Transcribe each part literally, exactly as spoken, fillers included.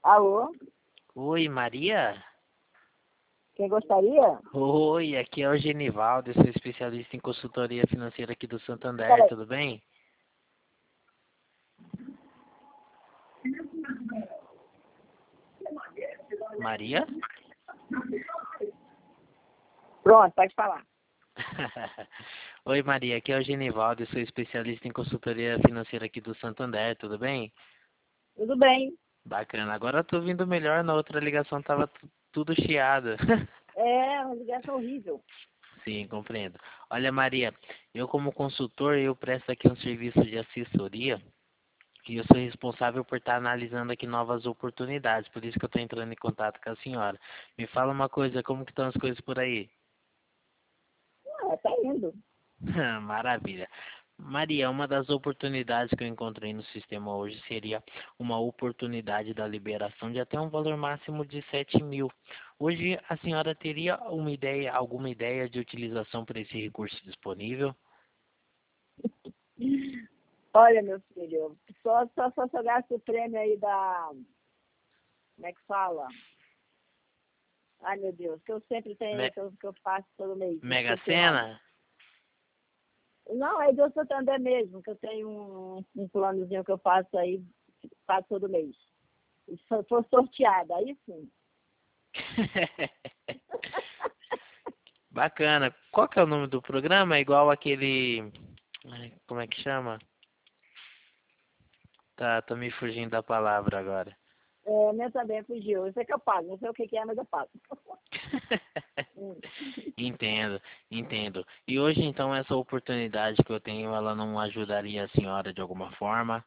Alô? Oi, Maria? Quem gostaria? Oi, aqui é o Genivaldo, eu sou especialista em consultoria financeira aqui do Santander, Peraí. tudo bem? Maria? Pronto, pode falar. Oi, Maria, aqui é o Genivaldo, eu sou especialista em consultoria financeira aqui do Santander, tudo bem? Tudo bem. Bacana, agora eu tô ouvindo melhor, na outra ligação tava tu- tudo chiado. É uma ligação horrível. Sim, compreendo. Olha, Maria, eu como consultor, eu presto aqui um serviço de assessoria e eu sou responsável por estar analisando aqui novas oportunidades, por isso que eu estou entrando em contato com a senhora. Me fala uma coisa, como que estão as coisas por aí? Ah, tá indo. Maravilha. Maria, uma das oportunidades que eu encontrei no sistema hoje seria uma oportunidade da liberação de até um valor máximo de sete mil. Hoje a senhora teria uma ideia, alguma ideia de utilização para esse recurso disponível? Olha, meu filho, só, só, só se eu gasto o prêmio aí da... Como é que fala? Ai, meu Deus, que eu sempre tenho, Me que eu, que eu faço todo mês. Mega Esqueci o nome. Sena? Não, é do Santander mesmo, que eu tenho um, um planozinho que eu faço aí, faço todo mês. E se eu for sorteada, aí sim. Bacana. Qual que é o nome do programa? É igual aquele... Ai, como é que chama? Tá, tô me fugindo da palavra agora. É, meu também fugiu. Eu sei que eu pago, não sei o que que é, mas eu pago. Hum. Entendo, entendo. E hoje, então, essa oportunidade que eu tenho, ela não ajudaria a senhora de alguma forma?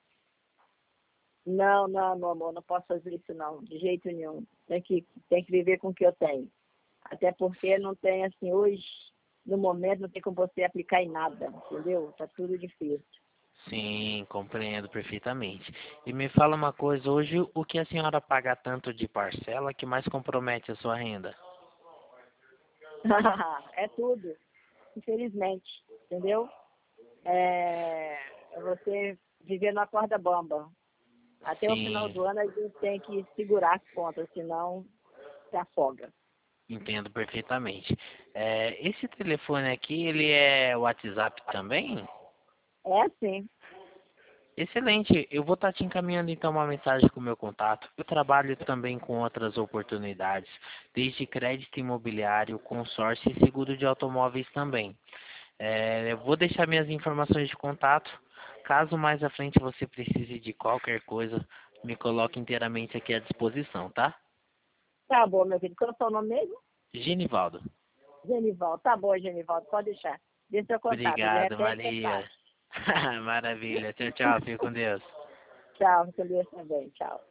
Não, não, meu amor, não posso fazer isso não, de jeito nenhum. Tem que, tem que viver com o que eu tenho. Até porque não tem, assim, hoje, no momento, não tem como você aplicar em nada, entendeu? Tá tudo difícil. Sim, compreendo perfeitamente. E me fala uma coisa, hoje o que a senhora paga tanto de parcela que mais compromete a sua renda? É tudo, infelizmente, entendeu? É, é você viver na corda bamba. Até o final Sim, do ano a gente tem que segurar as contas, senão se afoga. entendo perfeitamente. É, esse telefone aqui, ele é WhatsApp também? É assim. Excelente, eu vou estar te encaminhando então uma mensagem com o meu contato. Eu trabalho também com outras oportunidades, desde crédito imobiliário, consórcio e seguro de automóveis também. É, eu vou deixar minhas informações de contato. Caso mais à frente você precise de qualquer coisa, me coloque inteiramente aqui à disposição, tá? Tá bom, meu filho. Qual é o seu nome mesmo? Genivaldo. Genivaldo. Tá bom, Genivaldo. Pode deixar. Deixa seu contato. De Obrigado, repente você Maria. faz. Maravilha. Tchau, tchau. Fique com Deus. Tchau. Com Deus também. Tchau.